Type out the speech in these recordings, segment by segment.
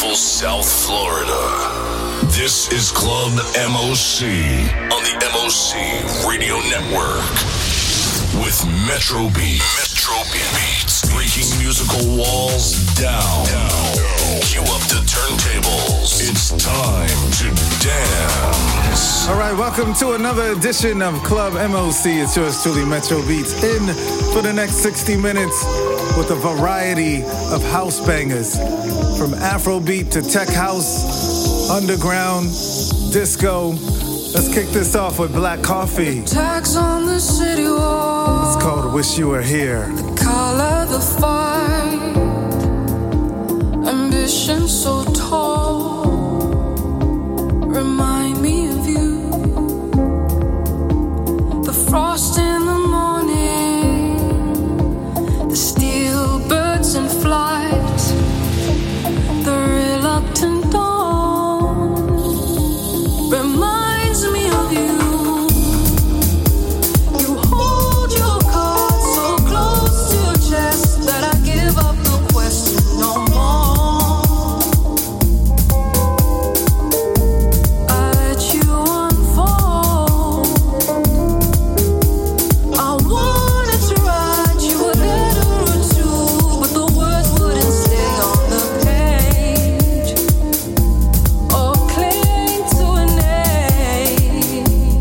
beautiful South Florida. This is Club MOC on the MOC Radio Network with Metro Beats. Metro Beats. Breaking musical walls down. Cue up the turntables. It's time to dance. All right, welcome to another edition of Club MOC. It's yours truly, Metro Beats, in for the next 60 minutes with a variety of house bangers, from Afrobeat to tech house, underground, disco. Let's kick this off with Black Coffee. Tags on the city wall. It's called Wish You Were Here. The color, the fight. Ambition so tall. Remind me of you. The frost in the morning. The steel birds in flight. The reluctant dawn. Reminds me of you. You hold your cards so close to your chest that I give up the question no more. I let you unfold. I wanted to write you a letter or two, but the words wouldn't stay on the page or cling to an age.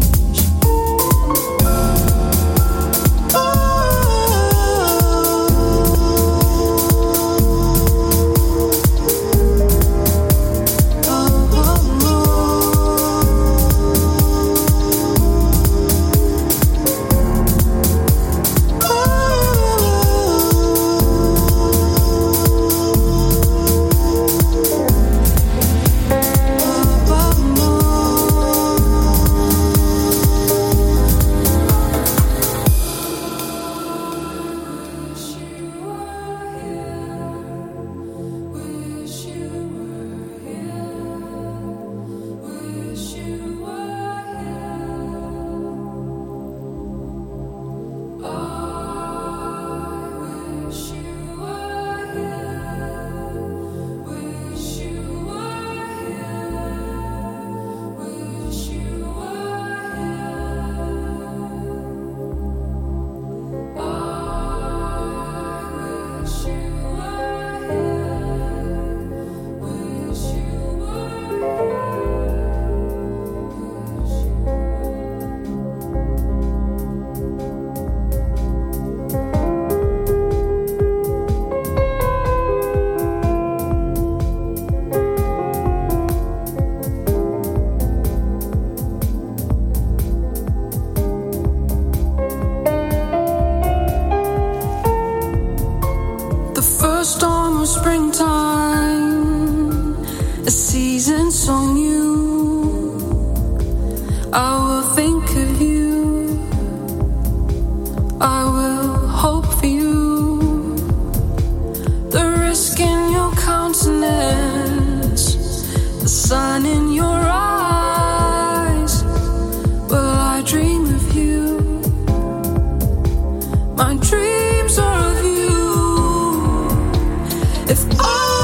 The first dawn of springtime, a season so new. I will think of you, I will hope for you. The risk in your countenance, the sun in your eyes. Will I dream of you? My dreams are of you. If I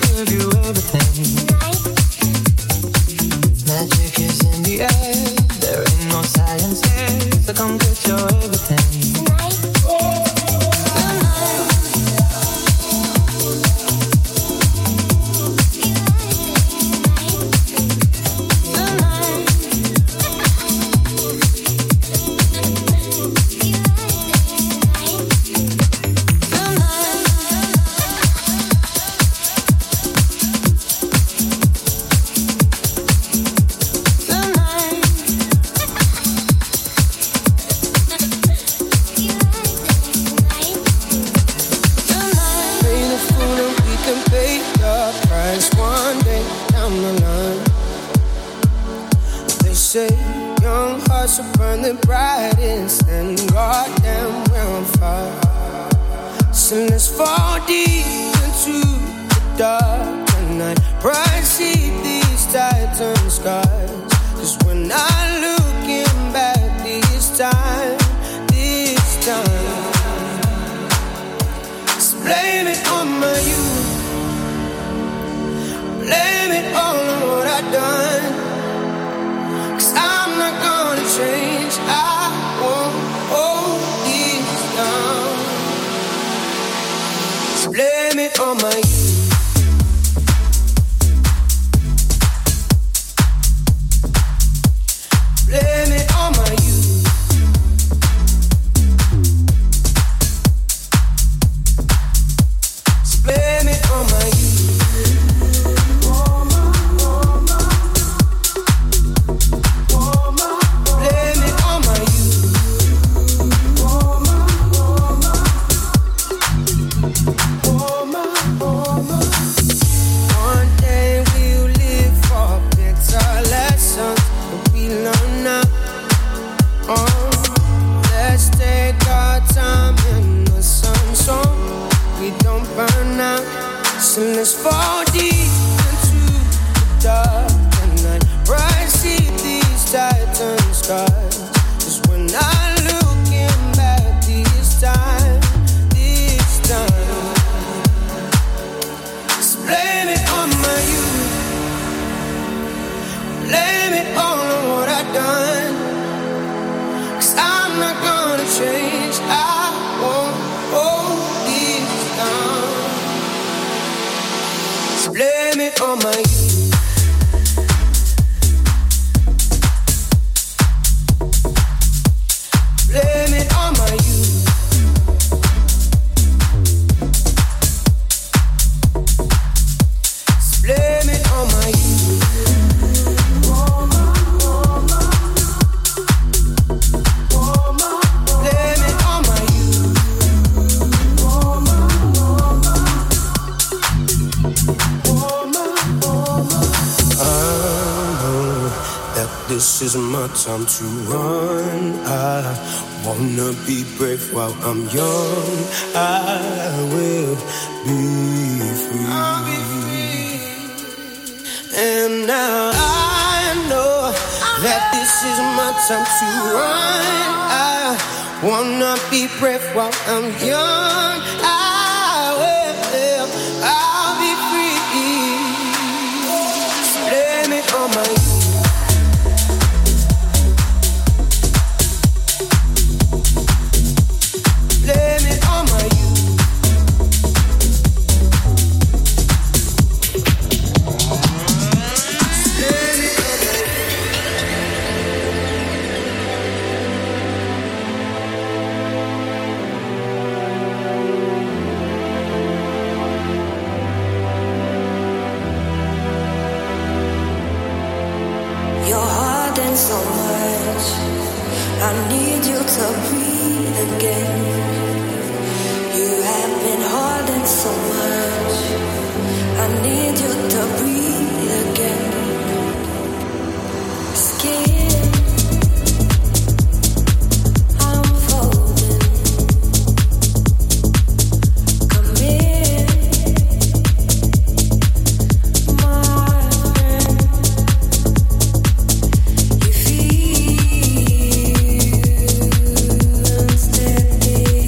give you everything. Magic is in the air. There ain't no science here, so come get your everything. Time to run. I wanna be brave while I'm young. I will be free. I'll be free. And now I know that this is my time to run. I wanna be brave while I'm young. I'll be free. Blame it on my youth. Stay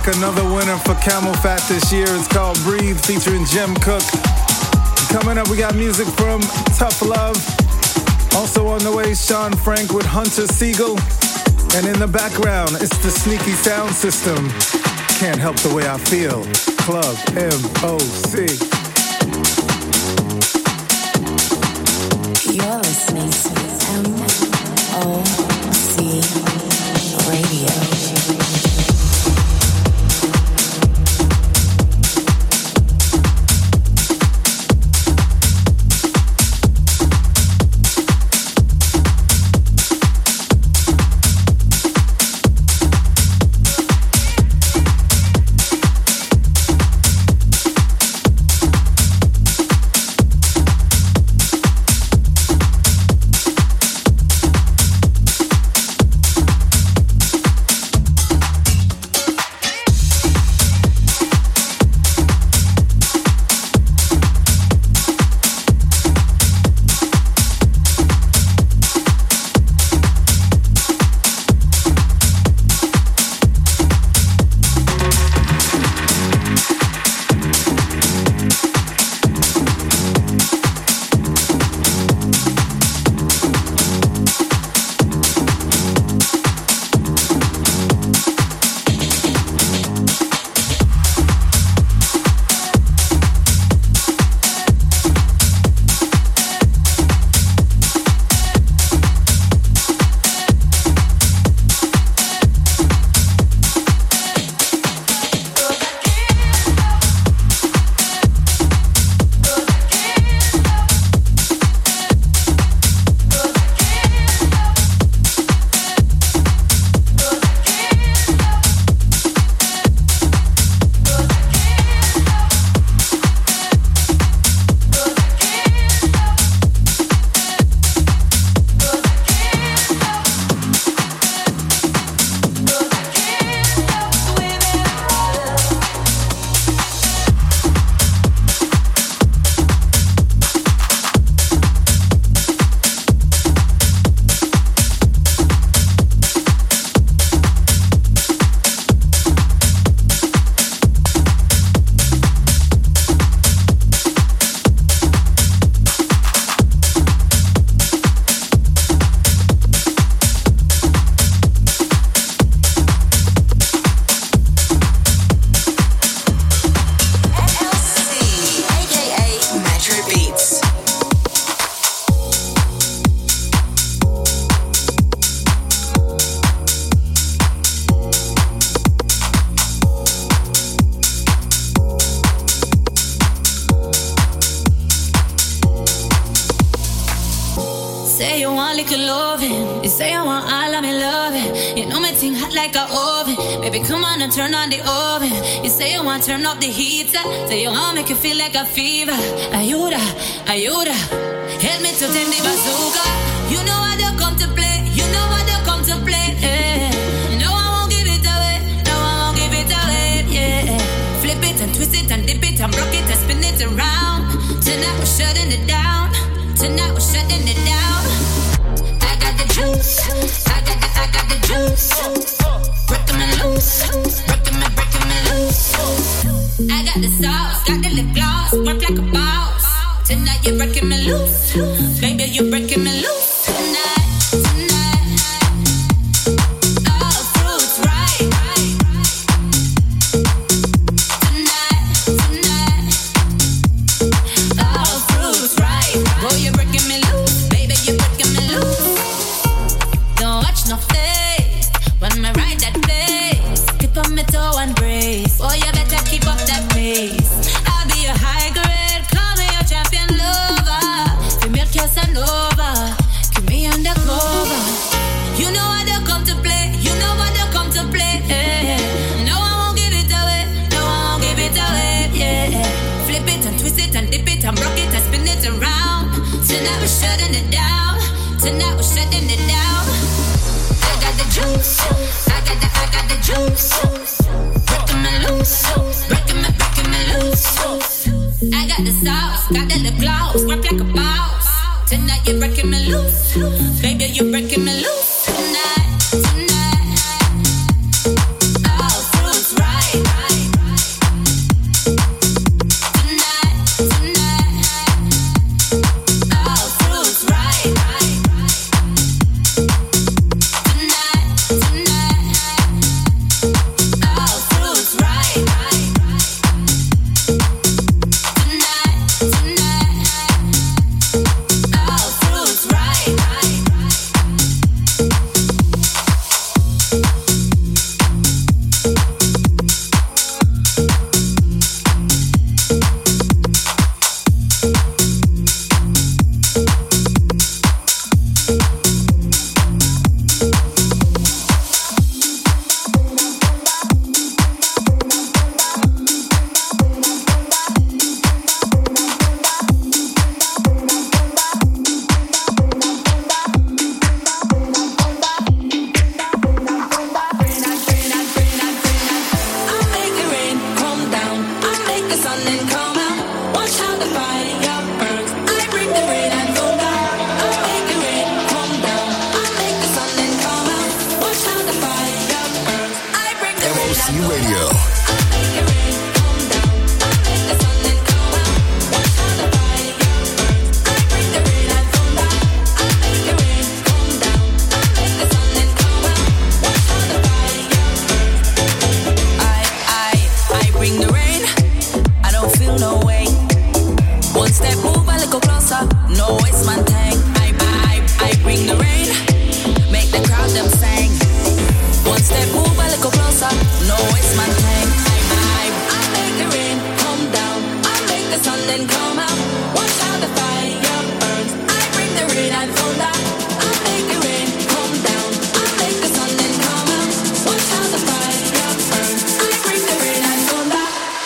another winner for Camel Fat this year. It's called Breathe, featuring Jim Cook. Coming up, we got music from Tough Love. Also on the way, Sean Frank with Hunter Siegel. And in the background, it's the Sneaky Sound System. Can't help the way I feel. Club MOC. You're listening to MOC Radio. Turn on the oven. You say you want to turn up the heater. Say you want to make you feel like a fever. Ayuda, ayuda. Help me to tend the bazooka. You know I don't come to play. You know I don't come to play. No, I won't give it away. No, I won't give it away. Yeah. Flip it and twist it and dip it and rock it and spin it around. Tonight we're shutting it down. Tonight we're shutting it down. I got the juice. I got the juice. Breaking me loose, breaking me loose. I got the sauce, got the lip gloss, work like a boss. Tonight you're breaking me loose, baby you're breaking me loose. Tonight, all fruits right. Tonight, all fruits right. Boy you're breaking me loose, baby you're breaking me loose. Don't watch no face when I ride that bass. Keep on my toe and brace. Oh, you better keep up that pace. I'll be your high grade, call me your champion lover. Female Casanova, keep me undercover. You know I don't come to play. You know I don't come to play. No, I won't give it away. No, I won't give it away. Yeah. Flip it and twist it and dip it and rock it and spin it around. Tonight we're shutting it down. Tonight we're shutting it down. I got the juice. I got the juice. Breaking me loose. Breaking me loose. I got the sauce. Got the lip gloss. Work like a boss. Tonight you're breaking me loose. Baby, you're breaking me loose. Tonight. All fruits right. One step, move a little closer. No waste man thing. I bring the rain, make the crowd them sing. One step, move a little closer. No waste man thing. I make the rain come down. I make the sun then come out. Watch how the fire burns. I bring the rain and thunder. I make the rain come down. I make the sun then come out. Watch how the fire burns. I bring the rain and thunder.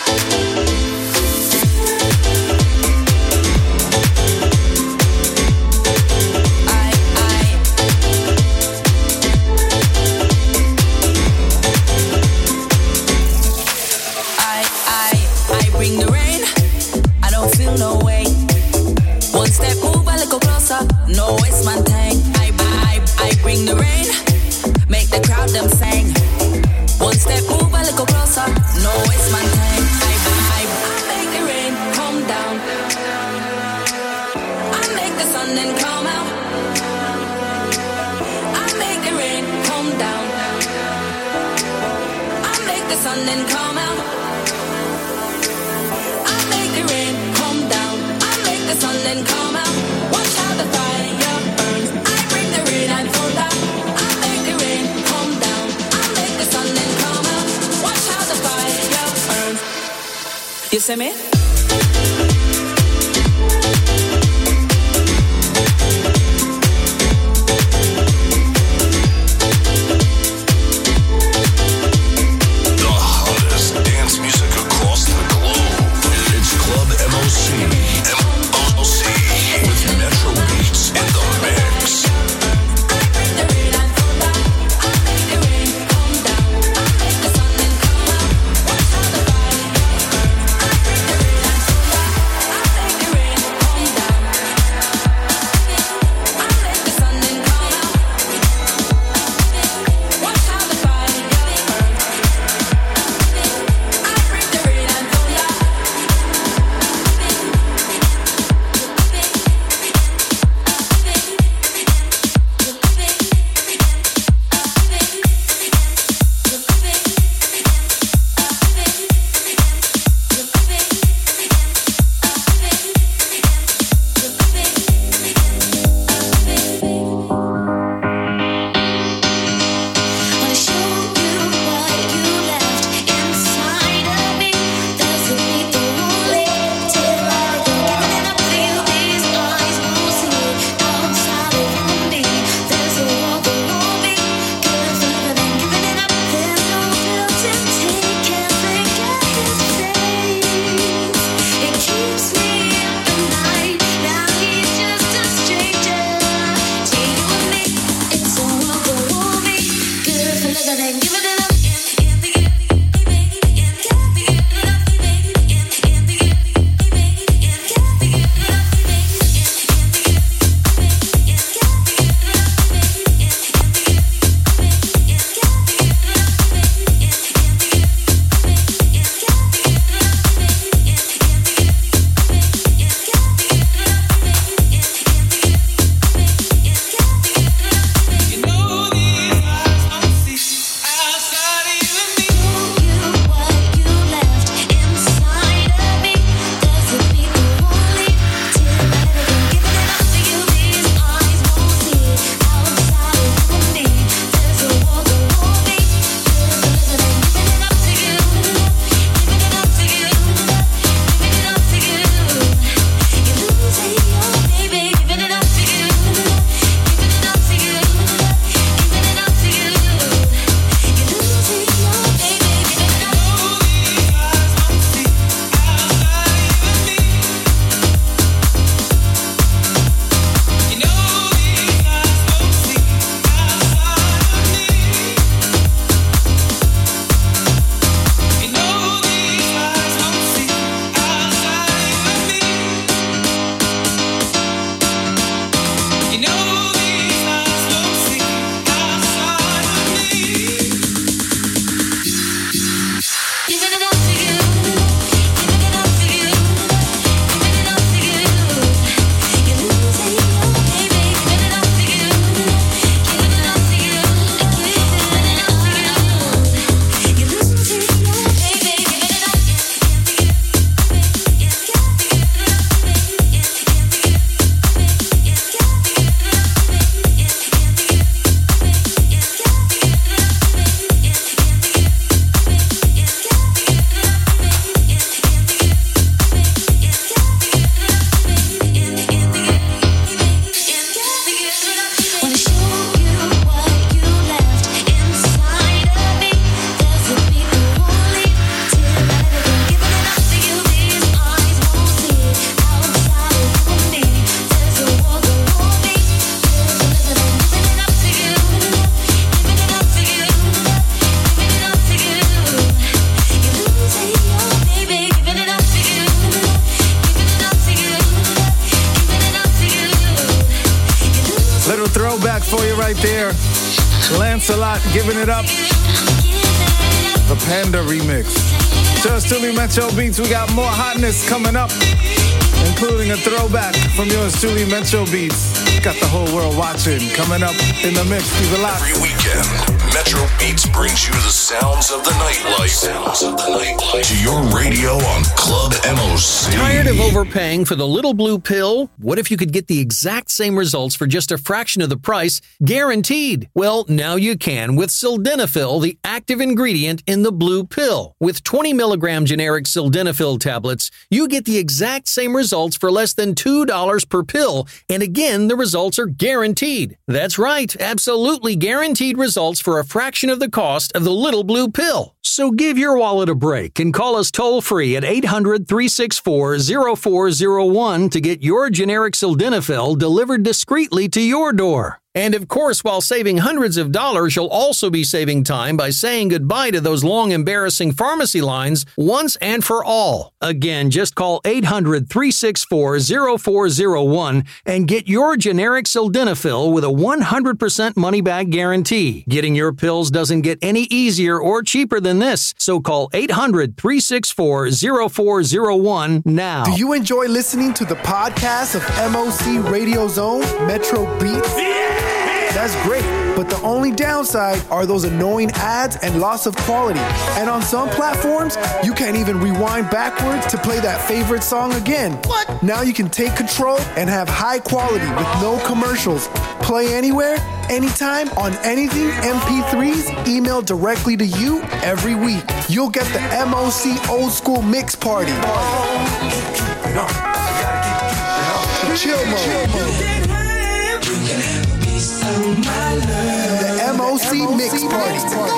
I bring the rain. I don't feel no way. One step, move a little closer. No waste man thing. I bring the rain, make the crowd them sing. One step, move a little closer. No waste man thing. I make the rain come down. I make the sun then come out. I make the rain come down. I make the sun then come out. I make the rain come down. I make the sun then come out. Watch how the fire burns. I bring the rain and thunder. I make the rain come down. I make the sun then come out. Watch how the fire burns. You see me? The hottest dance music across the globe. It's Club MOC. MOC with Metro Beats in the mix. I bring the rain and thunder. I make the rain come down. I make the sun then come out. Watch how the fire burns. I bring the rain and thunder. I make the rain come down. I make the sun then come out. Watch how the fire burns. I bring the rain and thunder. I for you right there. Lancelot giving it up. The Panda remix. Just Truly Metro Beats. We got more hotness coming up, including a throwback from yours truly, Metro Beats. Got the whole world watching. Coming up in the mix. Keep it locked. Every weekend, Metro Beats brings you the sounds of the nightlife. To your radio on Club MOC. Tired of overpaying for the little blue pill? What if you could get the exact same results for just a fraction of the price, guaranteed? Well, now you can with Sildenafil, the active ingredient in the blue pill. With 20 milligram generic Sildenafil tablets, you get the exact same results for less than $2 per pill. And again, the results are guaranteed. That's right, absolutely guaranteed results for a fraction of the cost of the little blue pill. So give your wallet a break and call us toll-free at 800-364-0401 to get your generic Sildenafil delivered discreetly to your door. And of course, while saving hundreds of dollars, you'll also be saving time by saying goodbye to those long, embarrassing pharmacy lines once and for all. Again, just call 800-364-0401 and get your generic Sildenafil with a 100% money-back guarantee. Getting your pills doesn't get any easier or cheaper than this, so call 800-364-0401 now. Do you enjoy listening to the podcast of MOC Radio Zone, Metro Beats? That's great, but the only downside are those annoying ads and loss of quality. And on some platforms, you can't even rewind backwards to play that favorite song again. What? Now you can take control and have high quality with no commercials. Play anywhere, anytime, on anything, MP3s, emailed directly to you every week. You'll get the MOC Old School Mix Party. The chill mode. The MOC Mix Party.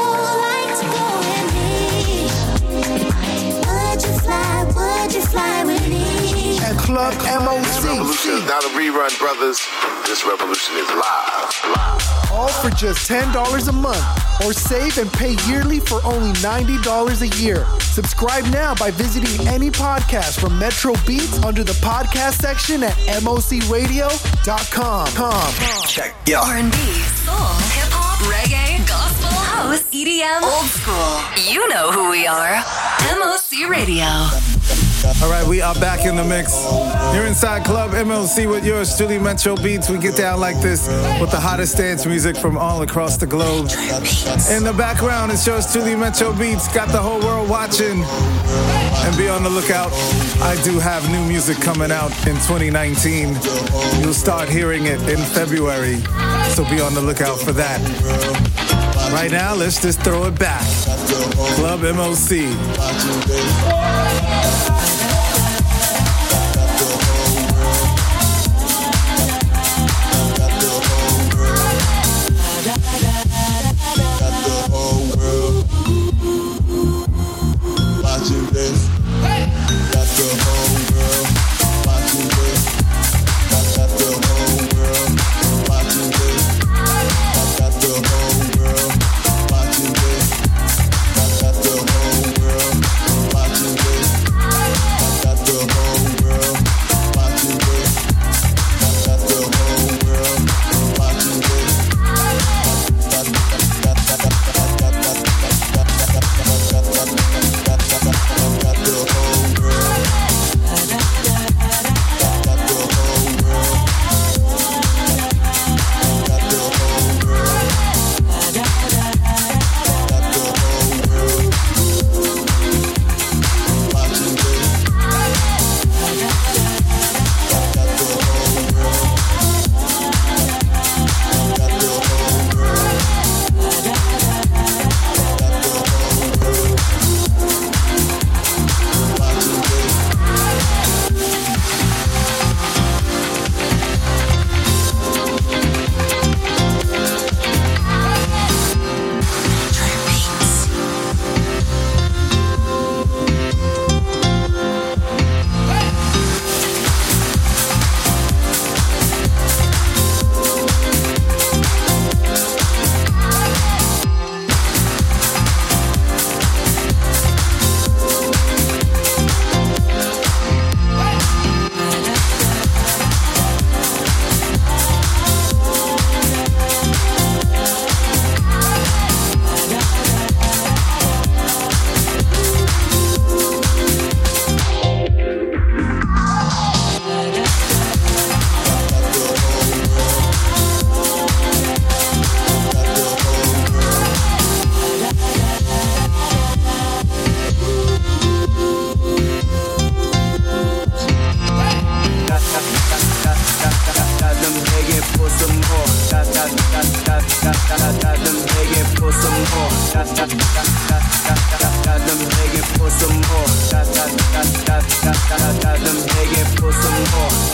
Would you fly with me? And Club MOC. Revolution is not a rerun, brothers. This revolution is live. All for just $10 a month. Or save and pay yearly for only $90 a year. Subscribe now by visiting any podcast from Metro Beats under the podcast section at mocradio.com. Check, yeah. R&B, soul, hip-hop, reggae, gospel, house, EDM, old school. You know who we are. MOC Radio. All right, we are back in the mix. You're inside Club MOC with yours truly, Metro Beats. We get down like this with the hottest dance music from all across the globe. In the background, it's yours truly, Metro Beats. Got the whole world watching. And be on the lookout. I do have new music coming out in 2019. You'll start hearing it in February. So be on the lookout for that. Right now, let's just throw it back. Club MOC.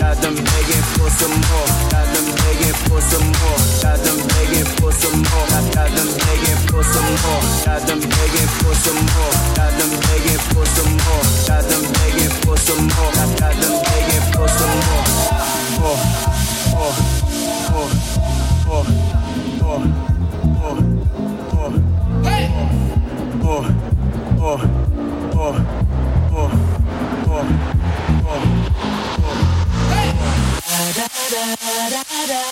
Got them begging for some more. Got them begging for some more. Got them begging for some more. Got them begging for some more. Got them begging for some more. Got them begging for some more. Got them begging for some more. Got them begging for some more. More, more, more, more, more, more, more. Hey! More, more, more, more, more, more, more. Hey! Da da da da da.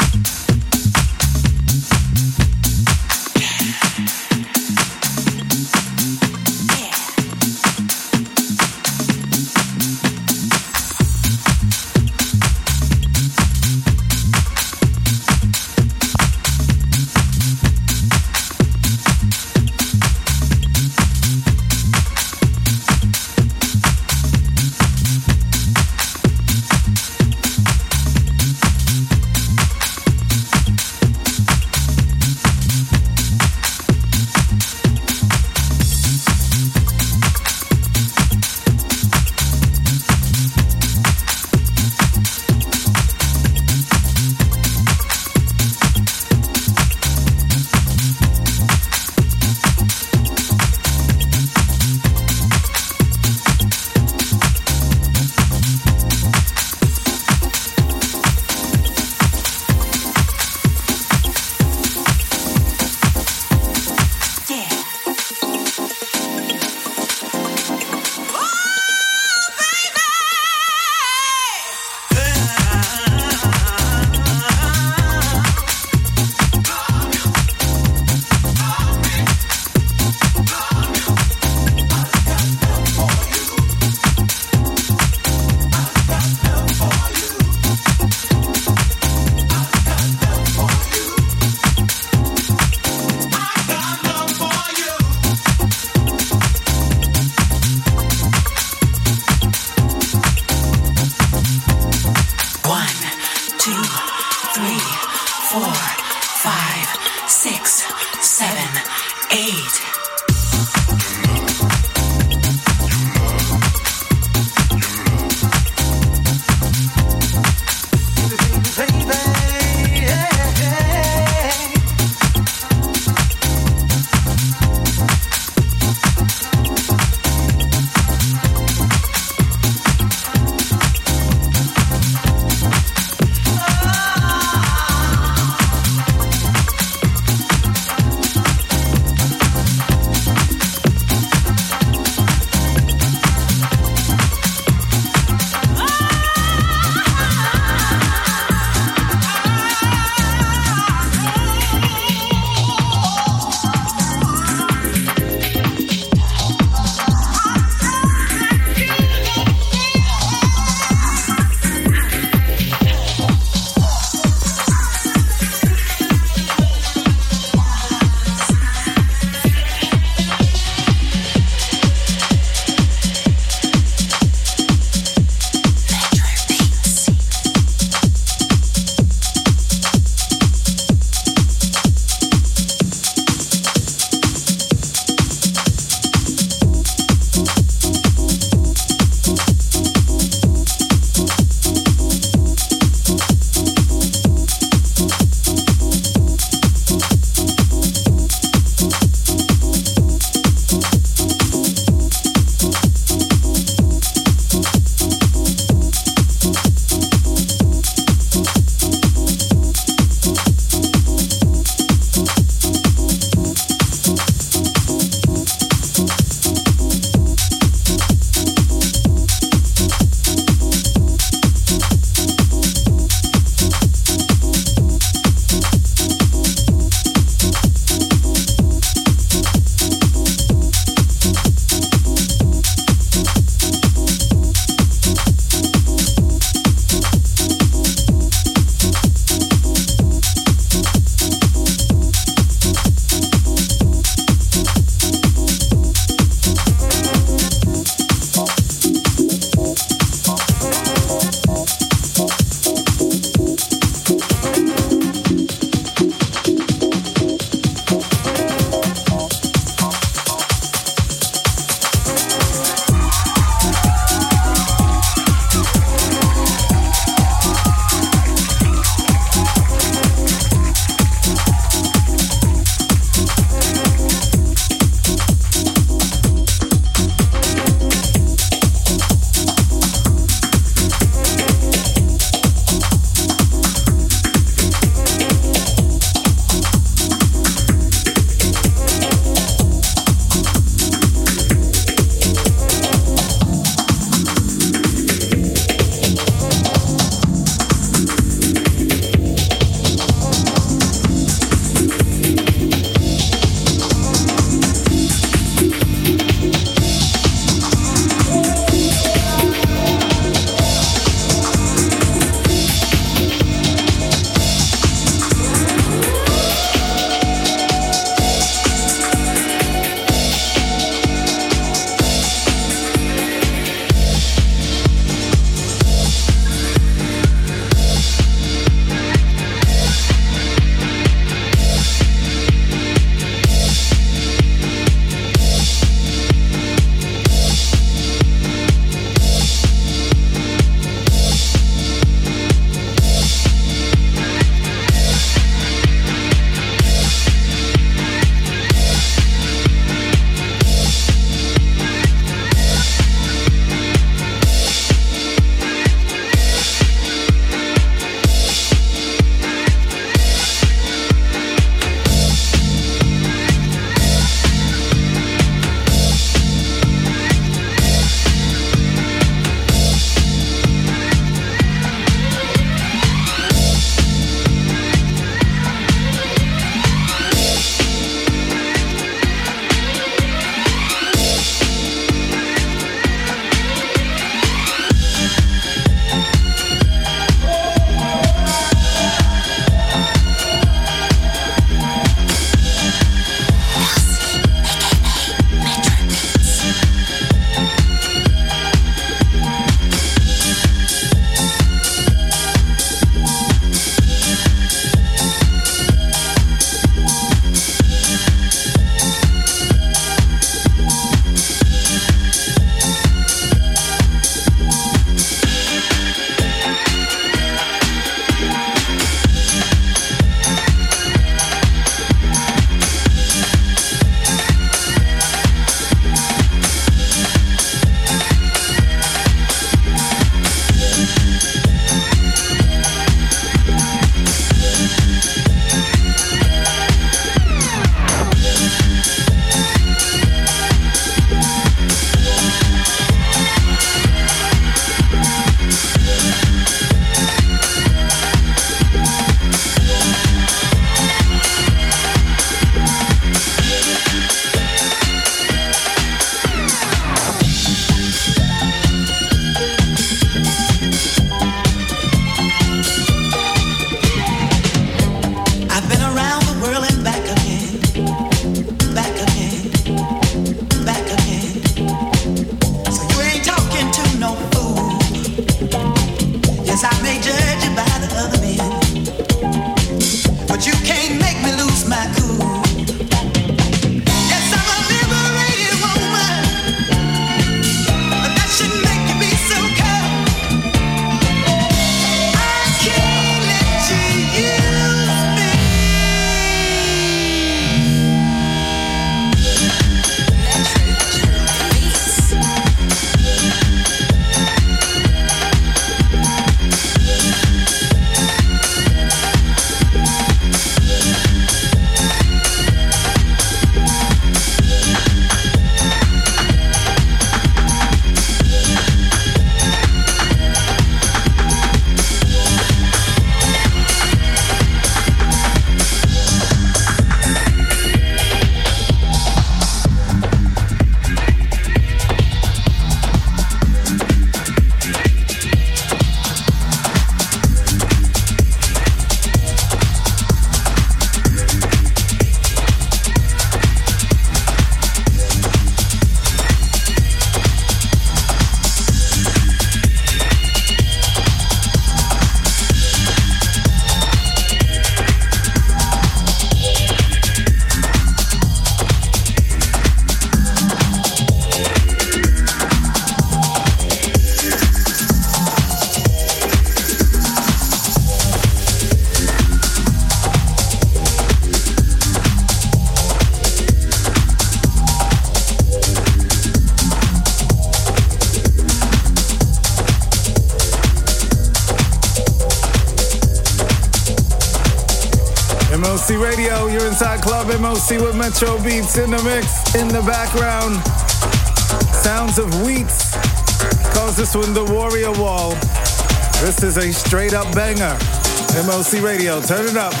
MOC Radio. You're inside Club MOC with Metro Beats in the mix. In the background, sounds of Wheats. Calls this one the Warrior Wall. This is a straight up banger. MOC Radio, turn it up.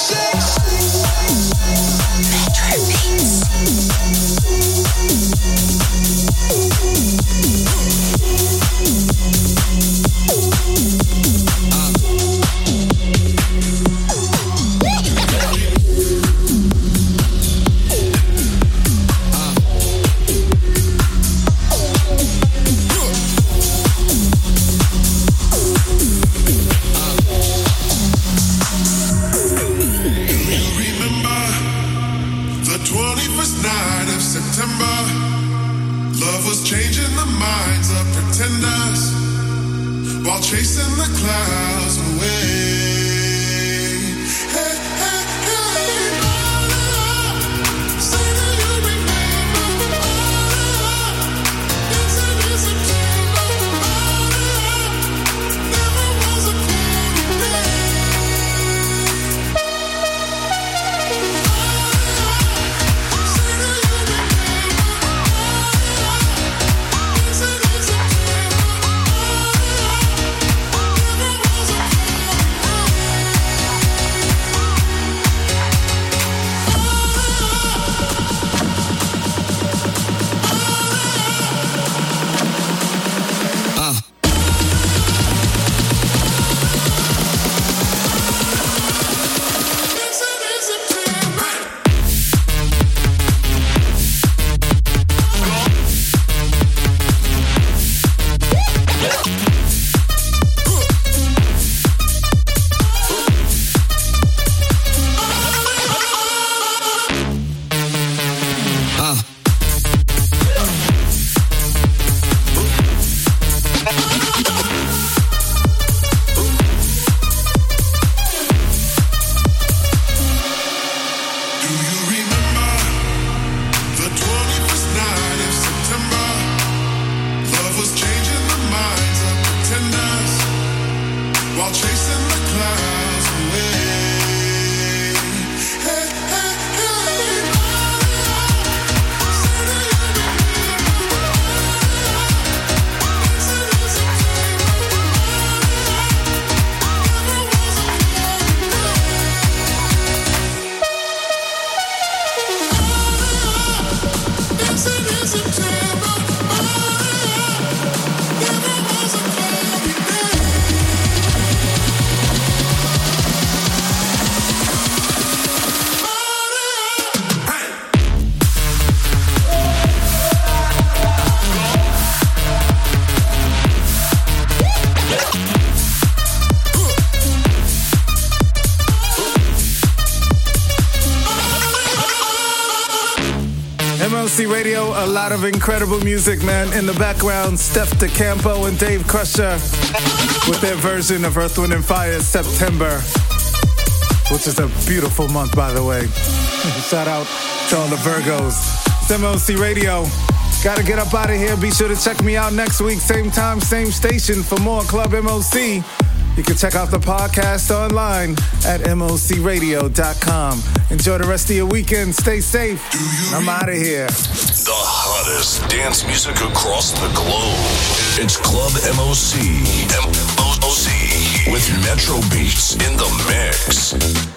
MLC Radio, a lot of incredible music, man. In the background, Steph DeCampo and Dave Crusher with their version of Earth, Wind & Fire's September, which is a beautiful month, by the way. Shout out to all the Virgos. It's MLC Radio. Gotta get up out of here. Be sure to check me out next week, same time, same station for more Club MOC. You can check out the podcast online at mocradio.com. Enjoy the rest of your weekend. Stay safe. I'm out of here. The hottest dance music across the globe. It's Club MOC. MOC with Metro Beats in the mix.